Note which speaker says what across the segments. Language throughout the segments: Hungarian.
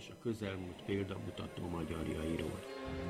Speaker 1: a közelmúlt példamutató magyarjairól.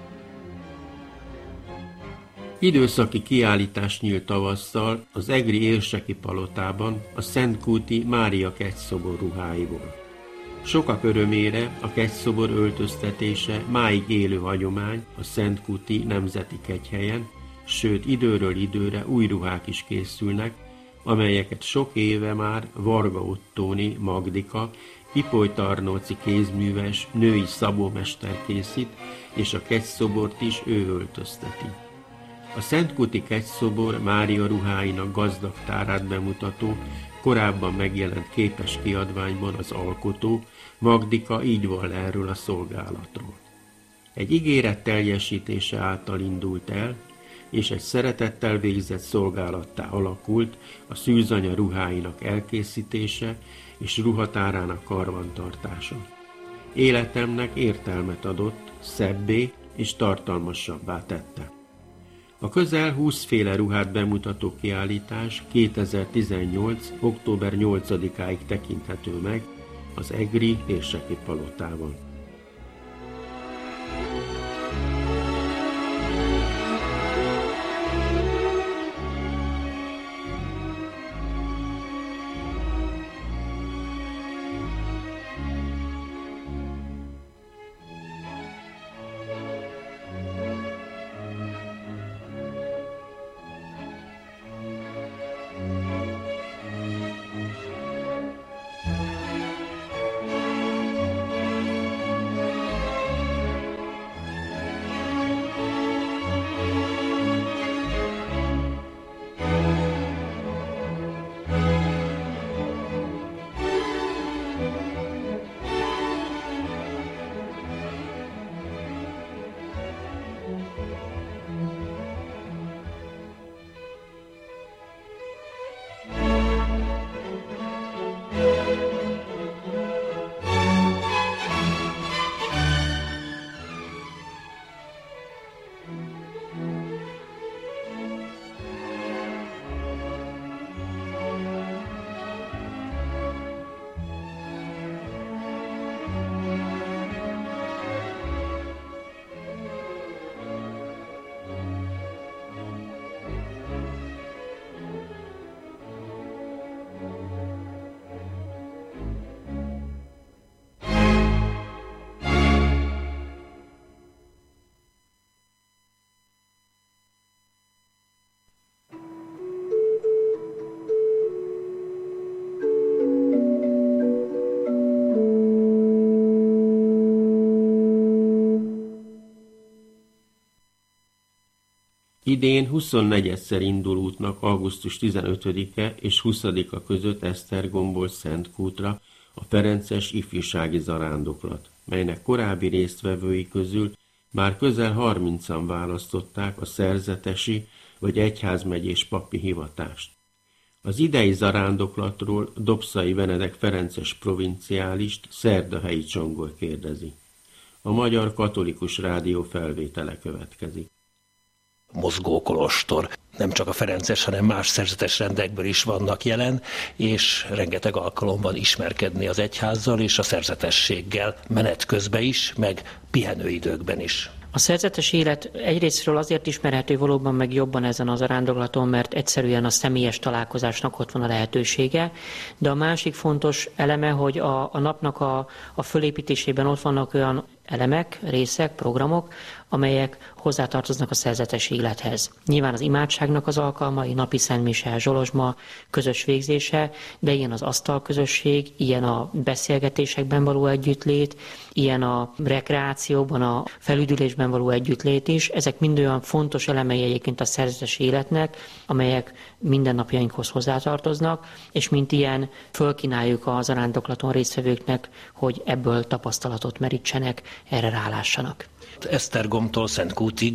Speaker 1: Időszaki kiállítás nyílt tavasszal az egri érseki palotában a Szentkúti Mária kegyszobor ruháiból. Sokak örömére a kegyszobor öltöztetése máig élő hagyomány a Szentkúti Nemzeti Kegyhelyen, sőt időről időre új ruhák is készülnek, amelyeket sok éve már Varga Ottóni Magdika, Ipoly Tarnóci kézműves, női szabómester készít, és a kegyszobort is ő öltözteti. A Szentkúti kegyszobor Mária ruháinak gazdag tárát bemutató, korábban megjelent képes kiadványban az alkotó, Magdika így vall erről a szolgálatról. Egy ígéret teljesítése által indult el, és egy szeretettel végzett szolgálattá alakult a szűzanya ruháinak elkészítése és ruhatárának karbantartása. Életemnek értelmet adott, szebbé és tartalmasabbá tette. A közel 20 féle ruhát bemutató kiállítás 2018. október 8-áig tekinthető meg az egri érseki palotában. Idén 24-szer indul útnak augusztus 15-e és 20-a között Esztergomból Szentkútra a ferences ifjúsági zarándoklat, melynek korábbi résztvevői közül már közel 30-an választották a szerzetesi vagy egyházmegyés papi hivatást. Az idei zarándoklatról Dobszai Benedek ferences provinciálist Szerdahelyi Csongor kérdezi. A Magyar Katolikus Rádió felvétele következik.
Speaker 2: Mozgókolostor. Nem csak a ferences, hanem más szerzetes rendekből is vannak jelen, és rengeteg alkalom van ismerkedni az egyházzal és a szerzetességgel menet közben is, meg pihenőidőkben is.
Speaker 3: A szerzetes élet egyrésztről azért ismerhető valóban meg jobban ezen az zarándoklaton, mert egyszerűen a személyes találkozásnak ott van a lehetősége, de a másik fontos eleme, hogy a napnak a fölépítésében ott vannak olyan elemek, részek, programok, amelyek hozzátartoznak a szerzetes élethez. Nyilván az imádságnak az alkalmai, napi szentmise, zsolozsma, közös végzése, de ilyen az asztalközösség, ilyen a beszélgetésekben való együttlét, ilyen a rekreációban, a felüdülésben való együttlét is. Ezek mind olyan fontos elemei egyébként a szerzetes életnek, amelyek mindennapjainkhoz hozzátartoznak, és mint ilyen fölkínáljuk a zarándoklaton résztvevőknek, hogy ebből tapasztalatot merítsenek, erre rálássanak.
Speaker 2: Esztergomtól Szentkútig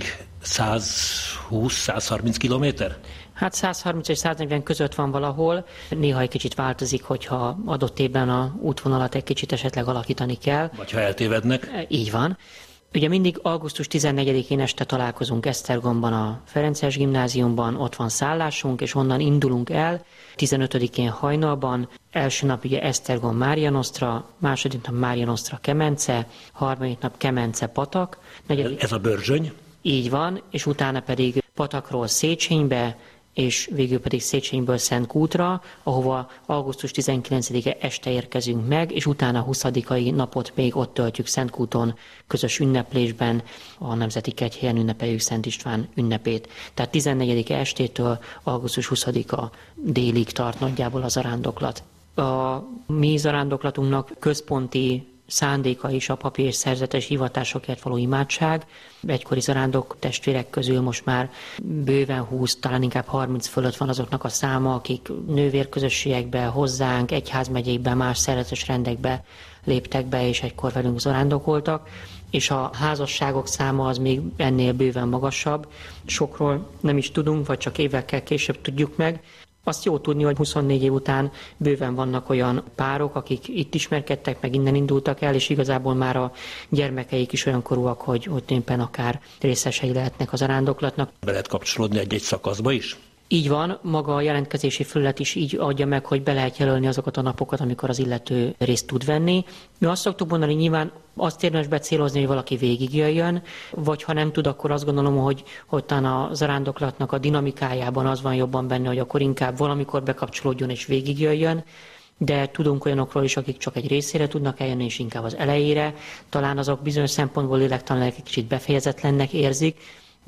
Speaker 2: 120-130 kilométer?
Speaker 3: Hát 130 és 140 között van valahol. Néha egy kicsit változik, hogyha adott évben a útvonalat egy kicsit esetleg alakítani kell.
Speaker 2: Vagy ha eltévednek.
Speaker 3: Így van. Ugye mindig augusztus 14-én este találkozunk Esztergomban a Ferences Gimnáziumban, ott van szállásunk, és onnan indulunk el. 15-én hajnalban, első nap ugye Esztergom Mária Nostra, második nap Mária Nostra Kemence, harmadik nap Kemence Patak.
Speaker 2: Ez a Börzsöny.
Speaker 3: Így van, és utána pedig Patakról Széchenybe, és végül pedig Széchenyből Szentkútra, ahova augusztus 19-e este érkezünk meg, és utána a 20-ai napot még ott töltjük Szentkúton közös ünneplésben, a Nemzeti Kegyhelyen ünnepeljük Szent István ünnepét. Tehát 14-e estétől augusztus 20-a délig tart nagyjából a zarándoklat. A mi zarándoklatunknak központi szándéka is a papír és szerzetes hivatásokért való imádság. Egykori zarándok testvérek közül most már bőven 20, talán inkább 30 fölött van azoknak a száma, akik nővérközösségekbe, hozzánk, egyházmegyékbe, más szerzetes rendekbe léptek be, és egykor velünk zarándokoltak. És a házasságok száma az még ennél bőven magasabb. Sokról nem is tudunk, vagy csak évekkel később tudjuk meg. Azt jó tudni, hogy 24 év után bőven vannak olyan párok, akik itt ismerkedtek, meg innen indultak el, és igazából már a gyermekeik is olyan korúak, hogy éppen akár részesei lehetnek az zarándoklatnak.
Speaker 2: Be lehet kapcsolódni egy szakaszba is?
Speaker 3: Így van, maga a jelentkezési felület is így adja meg, hogy be lehet jelölni azokat a napokat, amikor az illető részt tud venni. Mi azt szoktuk mondani, nyilván azt érdemes becélozni, hogy valaki végigjöjjön, vagy ha nem tud, akkor azt gondolom, hogy talán a zarándoklatnak a dinamikájában az van jobban benne, hogy akkor inkább valamikor bekapcsolódjon és végigjöjjön. De tudunk olyanokról is, akik csak egy részére tudnak eljönni, és inkább az elejére. Talán azok bizonyos szempontból lélektanilag egy kicsit befejezetlennek érzik,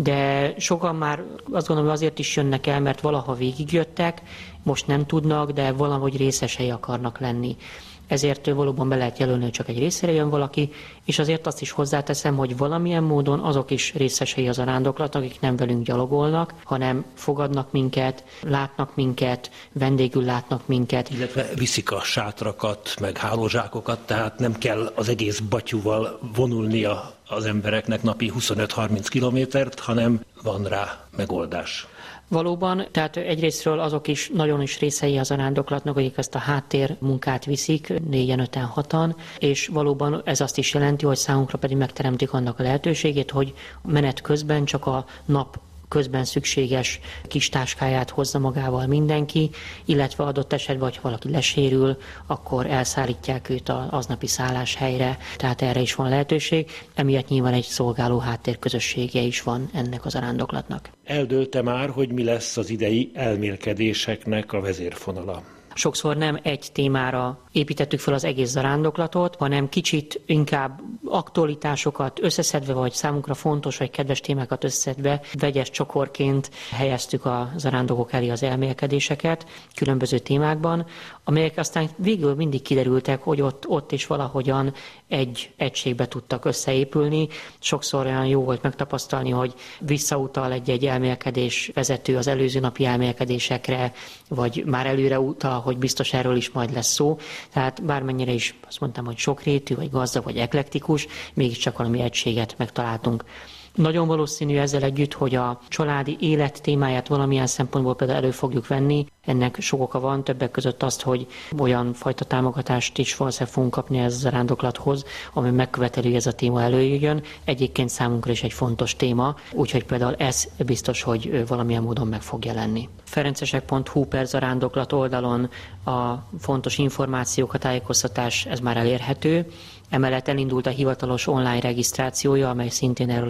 Speaker 3: de sokan már azt gondolom, hogy azért is jönnek el, mert valaha végigjöttek, most nem tudnak, de valahogy részesei akarnak lenni. Ezért valóban be lehet jelölni, hogy csak egy részére jön valaki, és azért azt is hozzáteszem, hogy valamilyen módon azok is részesei az zarándoklatnak, akik nem velünk gyalogolnak, hanem fogadnak minket, látnak minket, vendégül látnak minket.
Speaker 2: Illetve viszik a sátrakat, meg hálózsákokat, tehát nem kell az egész batyúval vonulnia az embereknek napi 25-30 kilométert, hanem van rá megoldás.
Speaker 3: Valóban, tehát egyrésztről azok is nagyon is részei az zarándoklatnak, akik ezt a háttér munkát viszik, 4-en, 5-en, 6-an, és valóban ez azt is jelenti, hogy számunkra pedig megteremtik annak a lehetőségét, hogy menet közben csak a nap közben szükséges kis táskáját hozza magával mindenki, illetve adott esetben, hogy valaki lesérül, akkor elszállítják őt az aznapi szálláshelyre, tehát erre is van lehetőség. Emiatt nyilván egy szolgáló háttérközössége is van ennek az zarándoklatnak.
Speaker 2: Eldőlte már, hogy mi lesz az idei elmélkedéseknek a vezérfonala?
Speaker 3: Sokszor nem egy témára építettük fel az egész zarándoklatot, hanem kicsit inkább aktualitásokat összeszedve, vagy számunkra fontos, vagy kedves témákat összeszedve, vegyes csokorként helyeztük a zarándokok elé az elmélkedéseket különböző témákban, amelyek aztán végül mindig kiderültek, hogy ott is valahogyan egy egységbe tudtak összeépülni. Sokszor olyan jó volt megtapasztalni, hogy visszautal egy elmélkedés vezető az előző napi elmélkedésekre, vagy már előre utal, hogy biztos erről is majd lesz szó. Tehát bármennyire is azt mondtam, hogy sokrétű, vagy gazdag, vagy eklektikus, mégiscsak valami egységet megtaláltunk. Nagyon valószínű ezzel együtt, hogy a családi élet témáját valamilyen szempontból például elő fogjuk venni. Ennek sok oka van, többek között azt, hogy olyan fajta támogatást is valószínűleg fogunk kapni ez a zarándoklathoz, ami megköveteli, hogy ez a téma előjöjjön. Egyébként számunkra is egy fontos téma, úgyhogy például ez biztos, hogy valamilyen módon meg fog jelenni. ferencesek.hu/zarándoklat oldalon a fontos információk, a tájékoztatás, ez már elérhető. Emellett elindult a hivatalos online regisztrációja, amely szintén erről a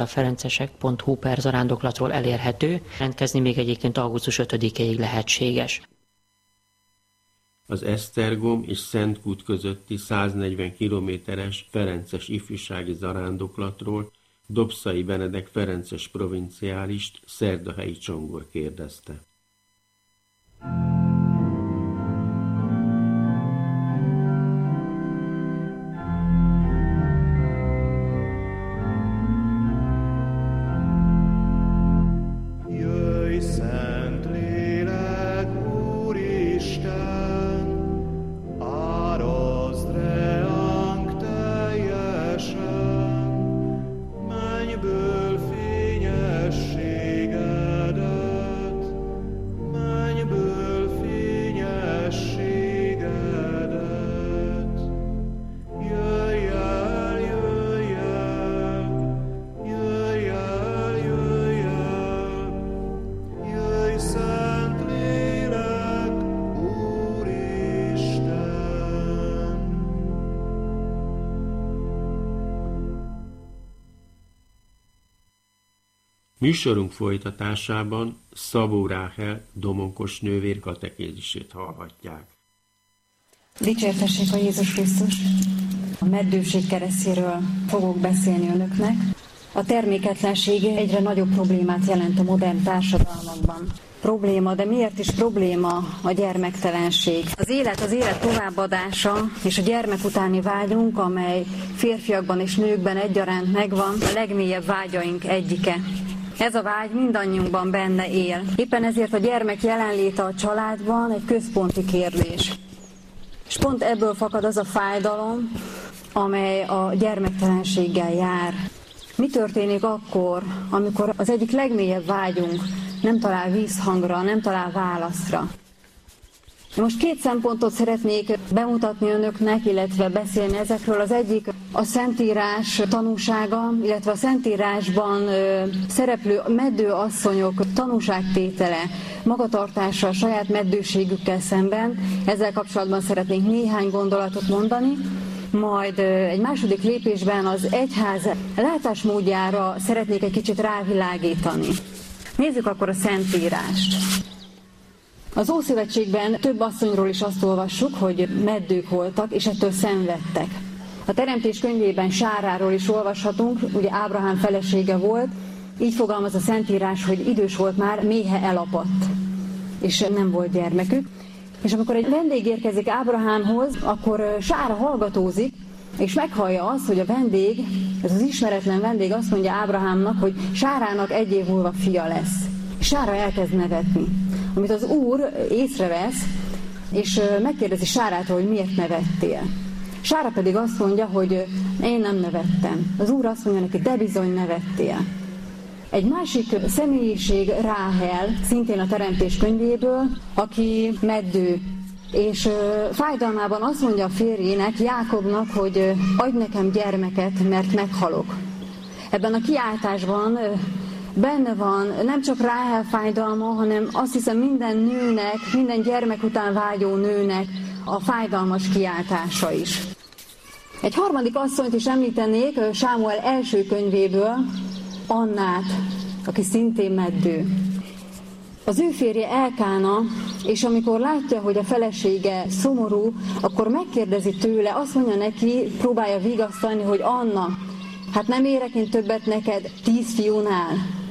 Speaker 3: ferencesek.hu/zarándoklatról elérhető. Rendkezni még egyébként augusztus 5-ig lehetséges.
Speaker 1: Az Esztergom és Szentkút közötti 140 kilométeres ferences ifjúsági zarándoklatról Dobszai Benedek ferences provinciálist Szerdahelyi Csongor kérdezte. Műsorunk folytatásában Szabó Ráhel domonkos nővér katekézisét hallhatják.
Speaker 4: Dicsértessék a Jézus Krisztus! A meddőség keresztjéről fogok beszélni önöknek. A terméketlenség egyre nagyobb problémát jelent a modern társadalmakban. Probléma, de miért is probléma a gyermektelenség? Az élet továbbadása és a gyermek utáni vágyunk, amely férfiakban és nőkben egyaránt megvan, a legmélyebb vágyaink egyike. Ez a vágy mindannyiunkban benne él. Éppen ezért a gyermek jelenléte a családban egy központi kérdés. És pont ebből fakad az a fájdalom, amely a gyermektelenséggel jár. Mi történik akkor, amikor az egyik legmélyebb vágyunk nem talál vízhangra, nem talál válaszra? Most két szempontot szeretnék bemutatni önöknek, illetve beszélni ezekről. Az egyik a Szentírás tanúsága, illetve a Szentírásban szereplő meddőasszonyok tanúságtétele, magatartása a saját meddőségükkel szemben. Ezzel kapcsolatban szeretnénk néhány gondolatot mondani. Majd egy második lépésben az egyház látásmódjára szeretnék egy kicsit rávilágítani. Nézzük akkor a Szentírást. Az Ószövetségben több asszonyról is azt olvassuk, hogy meddők voltak, és ettől szenvedtek. A Teremtés könyvében Sáráról is olvashatunk, ugye Ábrahám felesége volt, így fogalmaz a Szentírás, hogy idős volt már, méhe elapadt, és nem volt gyermekük. És amikor egy vendég érkezik Ábrahámhoz, akkor Sára hallgatózik, és meghallja azt, hogy a vendég, ez az ismeretlen vendég azt mondja Ábrahámnak, hogy Sárának 1 év múlva fia lesz. És Sára elkezd nevetni, amit az Úr észrevesz, és megkérdezi Sárától, hogy miért nevettél. Sára pedig azt mondja, hogy én nem nevettem. Az Úr azt mondja neki, de bizony nevettél. Egy másik személyiség Ráhel, szintén a Teremtés könyvéből, aki meddő, és fájdalmában azt mondja a férjének, Jákobnak, hogy adj nekem gyermeket, mert meghalok. Ebben a kiáltásban benne van nem csak Ráhel fájdalma, hanem azt hiszem minden nőnek, minden gyermek után vágyó nőnek a fájdalmas kiáltása is. Egy harmadik asszonyt is említenék Sámuel első könyvéből, Annát, aki szintén meddő. Az ő férje Elkána, és amikor látja, hogy a felesége szomorú, akkor megkérdezi tőle, azt mondja neki, próbálja vigasztalni, hogy Anna, hát nem érek én többet neked 10 fiúnál.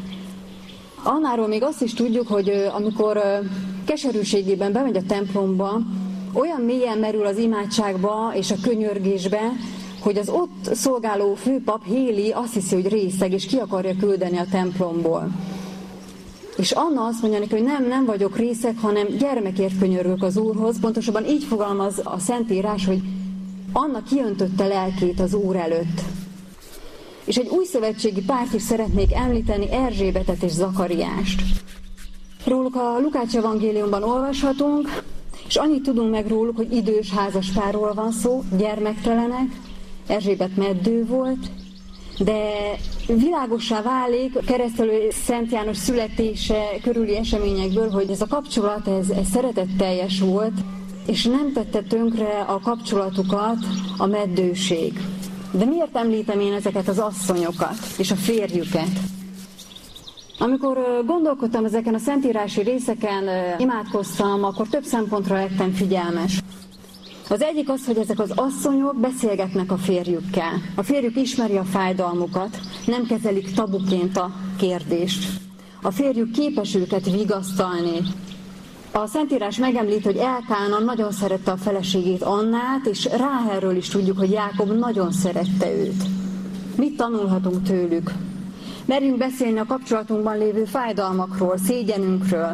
Speaker 4: Annáról még azt is tudjuk, hogy amikor keserűségében bemegy a templomba, olyan mélyen merül az imádságba és a könyörgésbe, hogy az ott szolgáló főpap Héli azt hiszi, hogy részeg, és ki akarja küldeni a templomból. És Anna azt mondja neki, hogy nem vagyok részeg, hanem gyermekért könyörgök az Úrhoz. Pontosabban így fogalmaz a Szentírás, hogy Anna kiöntötte lelkét az Úr előtt. És egy új szövetségi párt is szeretnék említeni, Erzsébetet és Zakariást. Róluk a Lukács evangéliumban olvashatunk, és annyit tudunk meg róluk, hogy idős házaspárról van szó, gyermektelenek, Erzsébet meddő volt, de világossá válik keresztelő Szent János születése körüli eseményekből, hogy ez a kapcsolat, ez szeretetteljes volt, és nem tette tönkre a kapcsolatukat a meddőség. De miért említem én ezeket az asszonyokat és a férjüket? Amikor gondolkodtam ezeken a szentírási részeken, imádkoztam, akkor több szempontra lettem figyelmes. Az egyik az, hogy ezek az asszonyok beszélgetnek a férjükkel. A férjük ismeri a fájdalmukat, nem kezelik tabuként a kérdést. A férjük képes őket vigasztalni. A Szentírás megemlít, hogy Elkána nagyon szerette a feleségét Annát, és Ráhelről is tudjuk, hogy Jákob nagyon szerette őt. Mit tanulhatunk tőlük? Merjünk beszélni a kapcsolatunkban lévő fájdalmakról, szégyenünkről.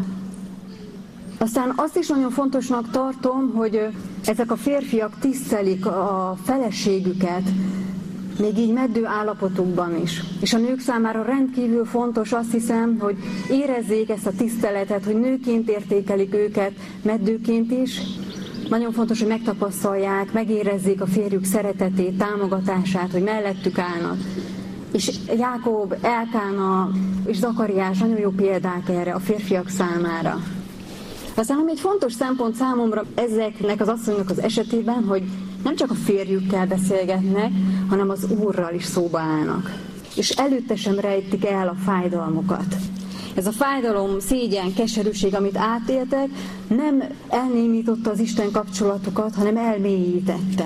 Speaker 4: Aztán azt is nagyon fontosnak tartom, hogy ezek a férfiak tisztelik a feleségüket, még így meddő állapotukban is. És a nők számára rendkívül fontos, azt hiszem, hogy érezzék ezt a tiszteletet, hogy nőként értékelik őket, meddőként is. Nagyon fontos, hogy megtapasztalják, megérezzék a férjük szeretetét, támogatását, hogy mellettük állnak. És Jákob, Elkána és Zakariás nagyon jó példák erre a férfiak számára. Aztán ami egy fontos szempont számomra ezeknek az asszonyok az esetében, hogy nem csak a férjükkel beszélgetnek, hanem az Úrral is szóba állnak. és előtte sem rejtik el a fájdalmukat. Ez a fájdalom, szégyen, keserűség, amit átéltek, nem elnémította az Isten kapcsolatukat, hanem elmélyítette.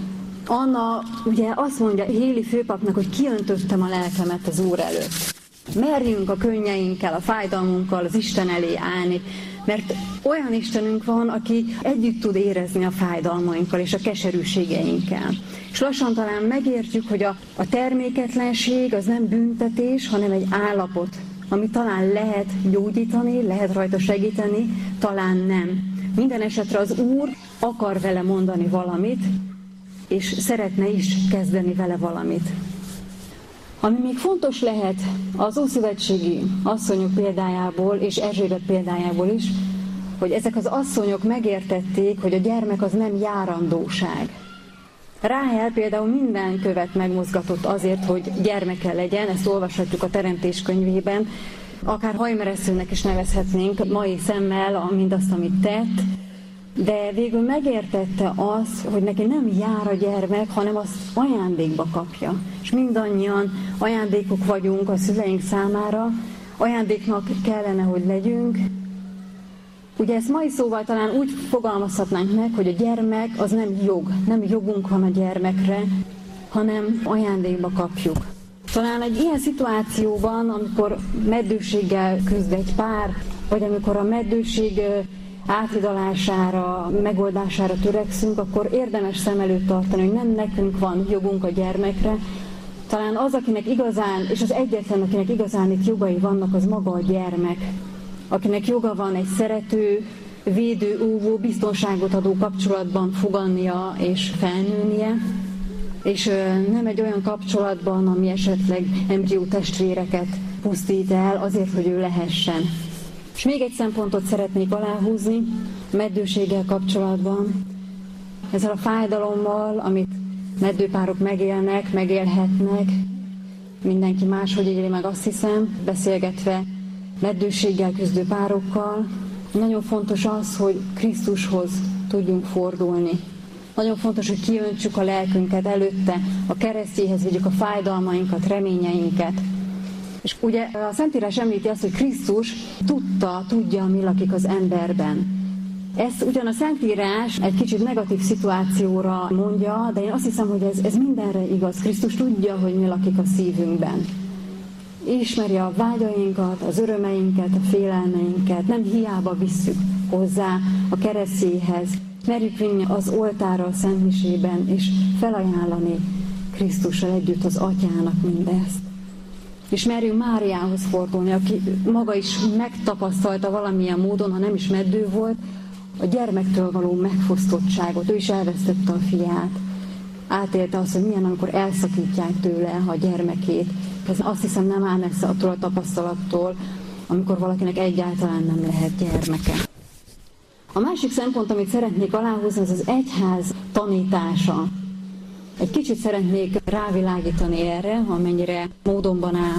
Speaker 4: Anna ugye azt mondja Héli főpapnak, hogy kiöntöttem a lelkemet az Úr előtt. Merjünk a könnyeinkkel, a fájdalmunkkal az Isten elé állni, mert olyan Istenünk van, aki együtt tud érezni a fájdalmainkkal és a keserűségeinkkel. És lassan talán megértjük, hogy a terméketlenség az nem büntetés, hanem egy állapot, amit talán lehet gyógyítani, lehet rajta segíteni, talán nem. Minden esetre az Úr akar vele mondani valamit, és szeretne is kezdeni vele valamit. Ami még fontos lehet az ószövetségi asszonyok példájából és Erzsébet példájából is, hogy ezek az asszonyok megértették, hogy a gyermek az nem járandóság. Ráhel például minden követ megmozgatott azért, hogy gyermeke legyen, ezt olvashatjuk a Teremtés könyvében, akár hajmeresztőnek is nevezhetnénk mai szemmel mindazt, amit tett, de végül megértette azt, hogy neki nem jár a gyermek, hanem azt ajándékba kapja. És mindannyian ajándékok vagyunk a szüleink számára, ajándéknak kellene, hogy legyünk. Ugye ezt mai szóval talán úgy fogalmazhatnánk meg, hogy a gyermek az nem jog, nem jogunk van a gyermekre, hanem ajándékba kapjuk. Talán egy ilyen szituációban, amikor meddőséggel küzd egy pár, vagy amikor a meddőség áthidalására, megoldására törekszünk, akkor érdemes szem előtt tartani, hogy nem nekünk van jogunk a gyermekre. Talán az, akinek igazán, és az egyetlen, akinek igazán itt jogai vannak, az maga a gyermek. Akinek joga van egy szerető, védő, óvó, biztonságot adó kapcsolatban fogadnia és felnőnie, és nem egy olyan kapcsolatban, ami esetleg embrió testvéreket pusztít el azért, hogy ő lehessen. És még egy szempontot szeretnék aláhúzni meddőséggel kapcsolatban. Ezzel a fájdalommal, amit meddőpárok megélnek, megélhetnek, mindenki máshogy éli meg, azt hiszem, beszélgetve meddőséggel küzdő párokkal. Nagyon fontos az, hogy Krisztushoz tudjunk fordulni. Nagyon fontos, hogy kiöntsük a lelkünket előtte, a keresztjéhez vigyük a fájdalmainkat, reményeinket. És ugye a Szentírás említi azt, hogy Krisztus tudja, mi lakik az emberben. Ezt ugyan a Szentírás egy kicsit negatív szituációra mondja, de én azt hiszem, hogy ez mindenre igaz. Krisztus tudja, hogy mi lakik a szívünkben. Ismeri a vágyainkat, az örömeinket, a félelmeinket. Nem hiába visszük hozzá a keresztjéhez. Merjük vinni az oltárra a szentmisében, és felajánlani Krisztussal együtt az Atyának mindezt. És merjünk Máriához fordulni, aki maga is megtapasztalta valamilyen módon, ha nem is meddő volt, a gyermektől való megfosztottságot. Ő is elvesztette a fiát. Átélte azt, hogy milyen, amikor elszakítják tőle a gyermekét. Ez azt hiszem nem áll messze attól a tapasztalattól, amikor valakinek egyáltalán nem lehet gyermeke. A másik szempont, amit szeretnék aláhúzni, az az egyház tanítása. Egy kicsit szeretnék rávilágítani erre, amennyire módonban áll.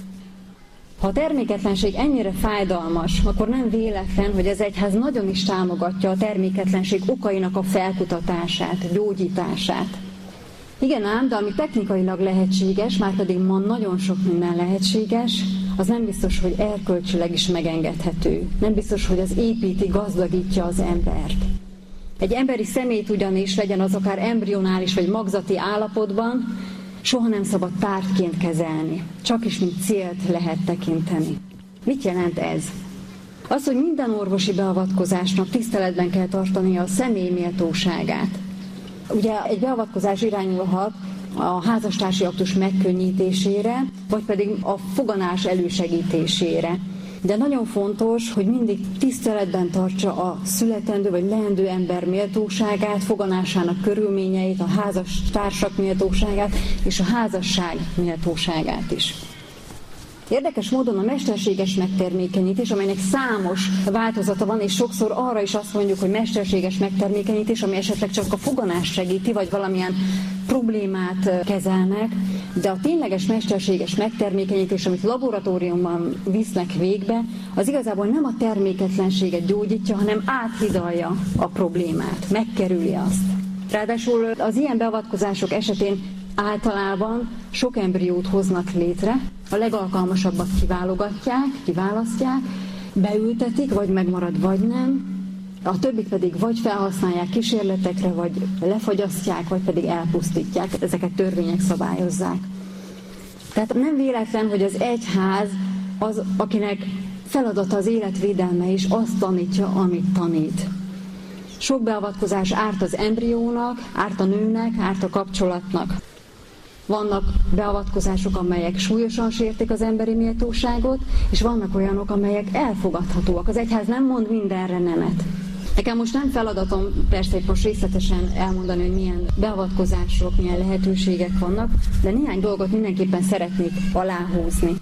Speaker 4: Ha a terméketlenség ennyire fájdalmas, akkor nem véletlen, hogy az egyház nagyon is támogatja a terméketlenség okainak a felkutatását, gyógyítását. Igen ám, de ami technikailag lehetséges, márpedig ma nagyon sok minden lehetséges, az nem biztos, hogy erkölcsileg is megengedhető. Nem biztos, hogy az építi, gazdagítja az embert. Egy emberi személyt ugyanis, legyen az akár embrionális vagy magzati állapotban, soha nem szabad tárgyként kezelni. Csak is mint célt lehet tekinteni. Mit jelent ez? Az, hogy minden orvosi beavatkozásnak tiszteletben kell tartania a személy méltóságát. Ugye egy beavatkozás irányulhat a házastársi aktus megkönnyítésére, vagy pedig a foganás elősegítésére. De nagyon fontos, hogy mindig tiszteletben tartsa a születendő vagy leendő ember méltóságát, foganásának körülményeit, a házastársak méltóságát és a házasság méltóságát is. Érdekes módon a mesterséges megtermékenyítés, amelynek számos változata van, és sokszor arra is azt mondjuk, hogy mesterséges megtermékenyítés, ami esetleg csak a foganást segíti, vagy valamilyen problémát kezelnek, de a tényleges mesterséges megtermékenyítés, amit laboratóriumban visznek végbe, az igazából nem a terméketlenséget gyógyítja, hanem áthidalja a problémát, megkerüli azt. Ráadásul az ilyen beavatkozások esetén Általában sok embriót hoznak létre, a legalkalmasabbat kiválasztják, beültetik, vagy megmarad, vagy nem. A többit pedig vagy felhasználják kísérletekre, vagy lefagyasztják, vagy pedig elpusztítják. Ezeket törvények szabályozzák. Tehát nem véletlen, hogy az egyház az, akinek feladata az életvédelme is, azt tanítja, amit tanít. Sok beavatkozás árt az embriónak, árt a nőnek, árt a kapcsolatnak. Vannak beavatkozások, amelyek súlyosan sértik az emberi méltóságot, és vannak olyanok, amelyek elfogadhatóak. Az egyház nem mond mindenre nemet. Nekem most nem feladatom persze most részletesen elmondani, hogy milyen beavatkozások, milyen lehetőségek vannak, de néhány dolgot mindenképpen szeretnék aláhúzni.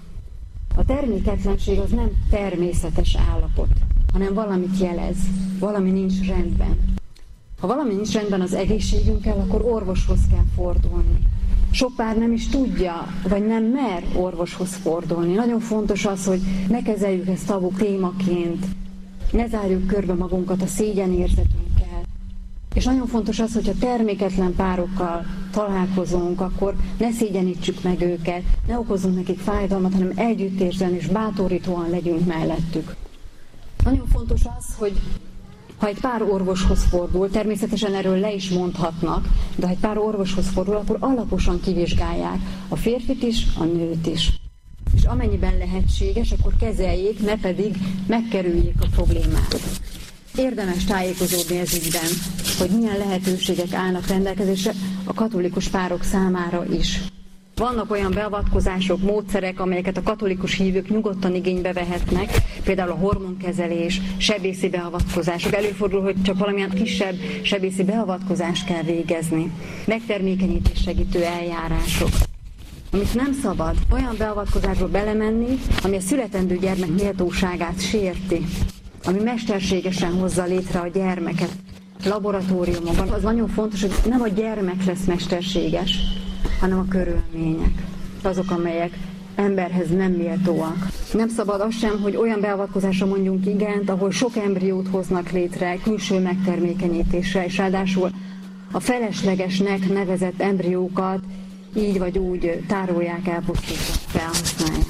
Speaker 4: A terméketlenség az nem természetes állapot, hanem valamit jelez, valami nincs rendben. Ha valami nincs rendben az egészségünkkel, akkor orvoshoz kell fordulni. Sok pár nem is tudja, vagy nem mer orvoshoz fordulni. Nagyon fontos az, hogy ne kezeljük ezt tabu témaként, ne zárjuk körbe magunkat a szégyenérzetünkkel. És nagyon fontos az, hogyha terméketlen párokkal találkozunk, akkor ne szégyenítsük meg őket, ne okozzunk nekik fájdalmat, hanem együttérzően és bátorítóan legyünk mellettük. Nagyon fontos az, hogy ha egy pár orvoshoz fordul, természetesen erről le is mondhatnak, de ha egy pár orvoshoz fordul, akkor alaposan kivizsgálják a férfit is, a nőt is. És amennyiben lehetséges, akkor kezeljék, ne pedig megkerüljék a problémát. Érdemes tájékozódni ez ügyben, hogy milyen lehetőségek állnak rendelkezésre a katolikus párok számára is. Vannak olyan beavatkozások, módszerek, amelyeket a katolikus hívők nyugodtan igénybe vehetnek, például a hormonkezelés, sebészi beavatkozások. Előfordul, hogy csak valamilyen kisebb sebészi beavatkozást kell végezni. Megtermékenyítés segítő eljárások. Amit nem szabad, olyan beavatkozásba belemenni, ami a születendő gyermek méltóságát sérti, ami mesterségesen hozza létre a gyermeket laboratóriumokban. Az nagyon fontos, hogy nem a gyermek lesz mesterséges, hanem a körülmények, azok, amelyek emberhez nem méltóak. Nem szabad az sem, hogy olyan beavatkozásra mondjunk igent, ahol sok embriót hoznak létre, külső megtermékenyítésre, és ráadásul a feleslegesnek nevezett embriókat így vagy úgy tárolják, elpusztítják, felhasználják.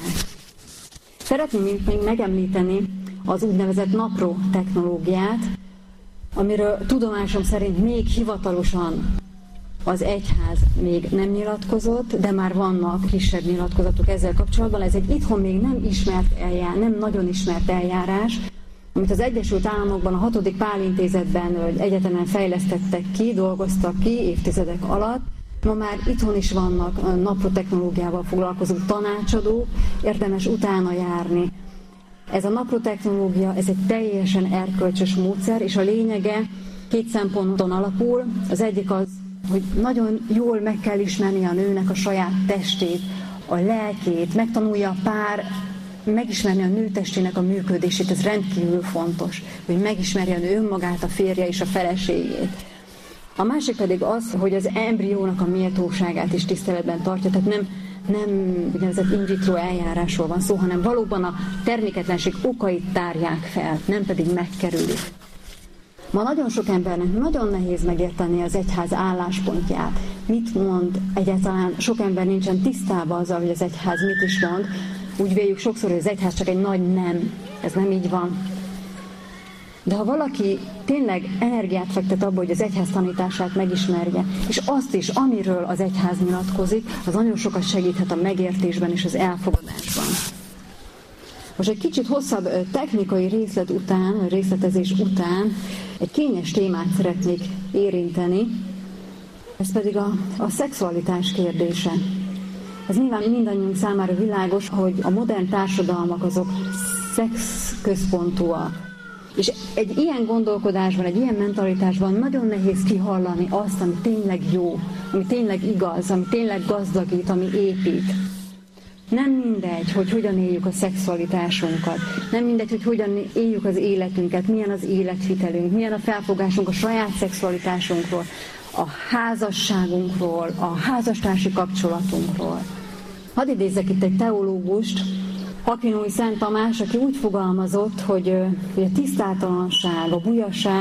Speaker 4: Szeretném még megemlíteni az úgynevezett napró technológiát, amiről tudomásom szerint még hivatalosan az egyház még nem nyilatkozott, de már vannak kisebb nyilatkozatok ezzel kapcsolatban. Ez egy itthon még nem nagyon ismert eljárás, amit az Egyesült Államokban a 6. Pál Intézetben egyetemen fejlesztettek ki, dolgoztak ki évtizedek alatt. Ma már itthon is vannak naprotechnológiával foglalkozó tanácsadók, érdemes utána járni. Ez a naprotechnológia, ez egy teljesen erkölcsös módszer, és a lényege 2 szemponton alapul. Az egyik az, hogy nagyon jól meg kell ismerni a nőnek a saját testét, a lelkét, megtanulja a pár megismerni a nő testének a működését, ez rendkívül fontos, hogy megismerje a nő önmagát, a férje és a feleségét. A másik pedig az, hogy az embriónak a méltóságát is tiszteletben tartja, tehát nem úgynevezett in vitro eljárásról van szó, hanem valóban a terméketlenség okait tárják fel, nem pedig megkerülik. Ma nagyon sok embernek nagyon nehéz megérteni az egyház álláspontját. Mit mond egyáltalán? Sok ember nincsen tisztában azzal, hogy az egyház mit is mond. Úgy véljük sokszor, hogy az egyház csak egy nagy nem. Ez nem így van. De ha valaki tényleg energiát fektet abba, hogy az egyház tanítását megismerje, és azt is, amiről az egyház nyilatkozik, az nagyon sokat segíthet a megértésben és az elfogadásban. Most egy kicsit hosszabb technikai részletezés után egy kényes témát szeretnék érinteni, ez pedig a szexualitás kérdése. Ez nyilván mindannyiunk számára világos, hogy a modern társadalmak azok szexközpontúak. És egy ilyen gondolkodásban, egy ilyen mentalitásban nagyon nehéz kihallani azt, ami tényleg jó, ami tényleg igaz, ami tényleg gazdagít, ami épít. Nem mindegy, hogy hogyan éljük a szexualitásunkat, nem mindegy, hogy hogyan éljük az életünket, milyen az életvitelünk, milyen a felfogásunk a saját szexualitásunkról, a házasságunkról, a házastársi kapcsolatunkról. Hadd idézzek itt egy teológust, Aquinói Szent Tamás, aki úgy fogalmazott, hogy a tisztátalanság, a bujaság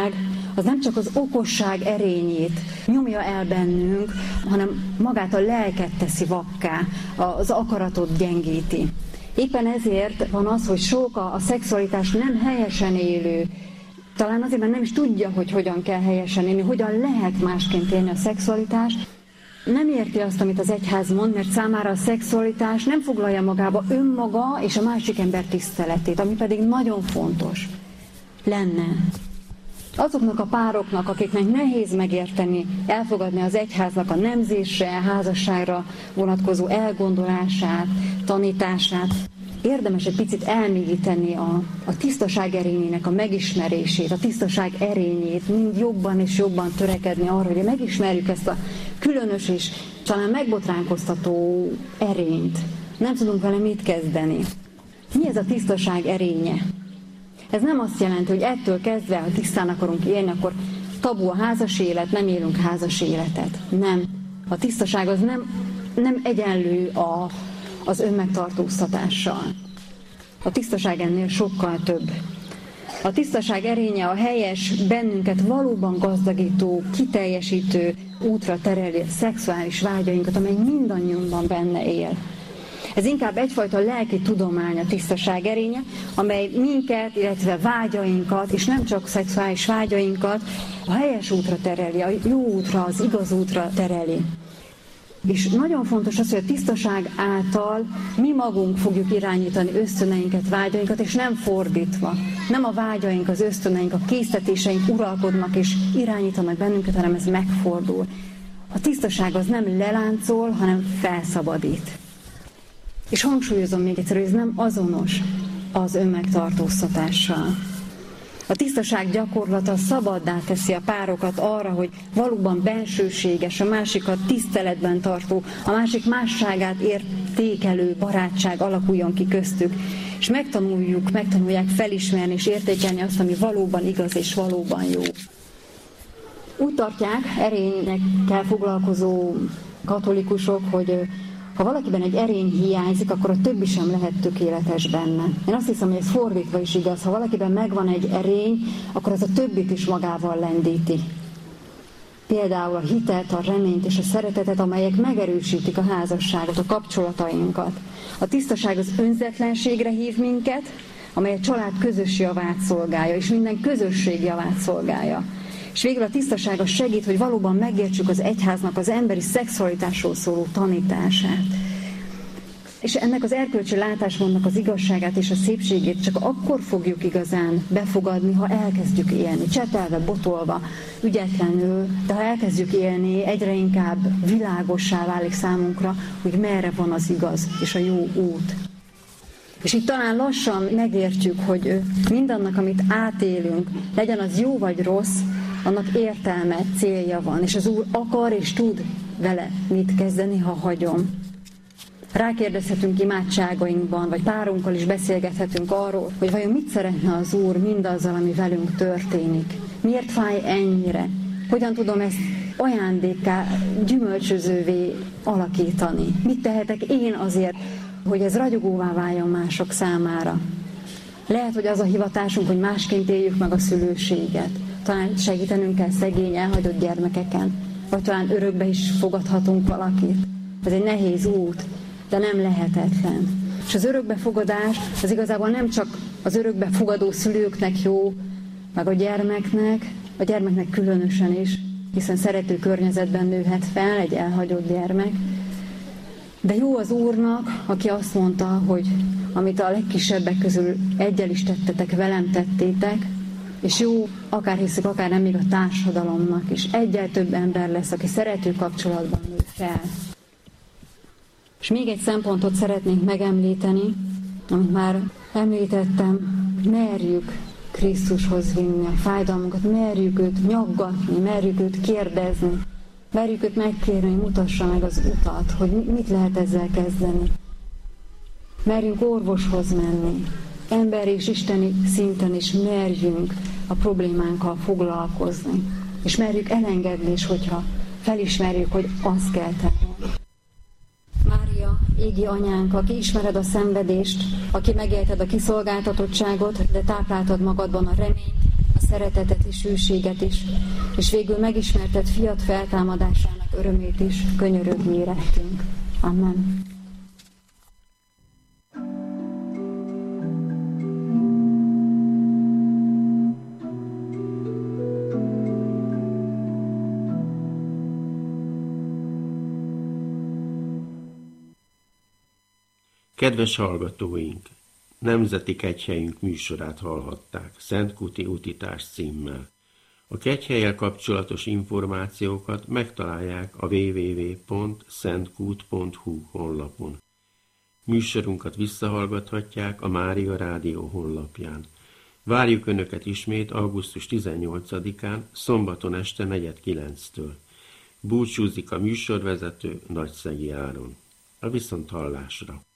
Speaker 4: az nem csak az okosság erényét nyomja el bennünk, hanem magát a lelket teszi vakká, az akaratot gyengíti. Éppen ezért van az, hogy sok a szexualitás nem helyesen élő, talán azért, mert nem is tudja, hogy hogyan kell helyesen élni, hogyan lehet másként élni a szexualitást. Nem érti azt, amit az egyház mond, mert számára a szexualitás nem foglalja magába önmaga és a másik ember tiszteletét, ami pedig nagyon fontos lenne. Azoknak a pároknak, akiknek nehéz megérteni, elfogadni az egyháznak a nemzésre, házasságra vonatkozó elgondolását, tanítását, érdemes egy picit elmélyíteni a tisztaság erényének a megismerését, a tisztaság erényét, mind jobban és jobban törekedni arra, hogy megismerjük ezt a különös és talán megbotránkoztató erényt. Nem tudunk vele mit kezdeni. Mi ez a tisztaság erénye? Ez nem azt jelenti, hogy ettől kezdve, ha tisztán akarunk élni, akkor tabu a házas élet, nem élünk házas életet. Nem. A tisztaság az nem egyenlő az önmegtartóztatással. A tisztaság ennél sokkal több. A tisztaság erénye a helyes, bennünket valóban gazdagító, kiteljesítő útra tereli a szexuális vágyainkat, amely mindannyiunkban benne él. Ez inkább egyfajta lelki tudomány a tisztaság erénye, amely minket, illetve vágyainkat, és nem csak szexuális vágyainkat a helyes útra tereli, a jó útra, az igaz útra tereli. És nagyon fontos az, hogy a tisztaság által mi magunk fogjuk irányítani ösztöneinket, vágyainkat, és nem fordítva. Nem a vágyaink, az ösztöneink, a késztetéseink uralkodnak és irányítanak bennünket, hanem ez megfordul. A tisztaság az nem leláncol, hanem felszabadít. És hangsúlyozom még egyszer, hogy ez nem azonos az önmegtartóztatással. A tisztaság gyakorlata szabaddá teszi a párokat arra, hogy valóban bensőséges, a másikat tiszteletben tartó, a másik másságát értékelő barátság alakuljon ki köztük, és megtanulják felismerni és értékelni azt, ami valóban igaz és valóban jó. Úgy tartják erényekkel foglalkozó katolikusok, hogy ha valakiben egy erény hiányzik, akkor a többi sem lehet tökéletes benne. Én azt hiszem, hogy ez fordítva is igaz. Ha valakiben megvan egy erény, akkor az a többit is magával lendíti. Például a hitet, a reményt és a szeretetet, amelyek megerősítik a házasságot, a kapcsolatainkat. A tisztaság az önzetlenségre hív minket, amely a család közös javát szolgálja, és minden közösség javát szolgálja. És végül a tisztaság az segít, hogy valóban megértsük az egyháznak az emberi szexualitásról szóló tanítását. És ennek az erkölcsi látásmódnak az igazságát és a szépségét csak akkor fogjuk igazán befogadni, ha elkezdjük élni, csetelve, botolva, ügyetlenül, de ha elkezdjük élni, egyre inkább világossá válik számunkra, hogy merre van az igaz és a jó út. És így talán lassan megértjük, hogy mindannak, amit átélünk, legyen az jó vagy rossz, annak értelme, célja van, és az Úr akar és tud vele mit kezdeni, ha hagyom. Rákérdezhetünk imádságainkban, vagy párunkkal is beszélgethetünk arról, hogy vajon mit szeretne az Úr mindazzal, ami velünk történik. Miért fáj ennyire? Hogyan tudom ezt ajándékká, gyümölcsözővé alakítani? Mit tehetek én azért, hogy ez ragyogóvá váljon mások számára? Lehet, hogy az a hivatásunk, hogy másként éljük meg a szülőséget. Talán segítenünk kell szegény, elhagyott gyermekeken, vagy talán örökbe is fogadhatunk valakit. Ez egy nehéz út, de nem lehetetlen. És az örökbefogadás az igazából nem csak az örökbefogadó szülőknek jó, meg a gyermeknek különösen is, hiszen szerető környezetben nőhet fel egy elhagyott gyermek. De jó az Úrnak, aki azt mondta, hogy amit a legkisebbek közül egyel is tettetek, velem tettétek, és jó, akár hiszük, akár nem, még a társadalomnak, és egyel több ember lesz, aki szerető kapcsolatban nő fel. És még egy szempontot szeretnénk megemlíteni, amit már említettem, merjük Krisztushoz vinni a fájdalmunkat, merjük őt nyaggatni, merjük őt kérdezni, merjük őt megkérni, hogy mutassa meg az utat, hogy mit lehet ezzel kezdeni. Merjünk orvoshoz menni, emberi és isteni szinten is merjünk a problémánkkal foglalkozni. És merjük elengedni is, hogyha felismerjük, hogy azt kell tenni. Mária, égi anyánk, aki ismered a szenvedést, aki megélted a kiszolgáltatottságot, de tápláltad magadban a reményt, a szeretetet és hűséget is, és végül megismertett fiat feltámadásának örömét is könyörögni érettünk. Amen.
Speaker 1: Kedves hallgatóink! Nemzeti Kegyhelyünk műsorát hallhatták, Szentkúti Utitás címmel. A kegyhellyel kapcsolatos információkat megtalálják a www.szentkút.hu honlapon. Műsorunkat visszahallgathatják a Mária Rádió honlapján. Várjuk Önöket ismét augusztus 18-án, szombaton este 8:45-től. Búcsúzik a műsorvezető Nagyszegi Áron. A viszonthallásra!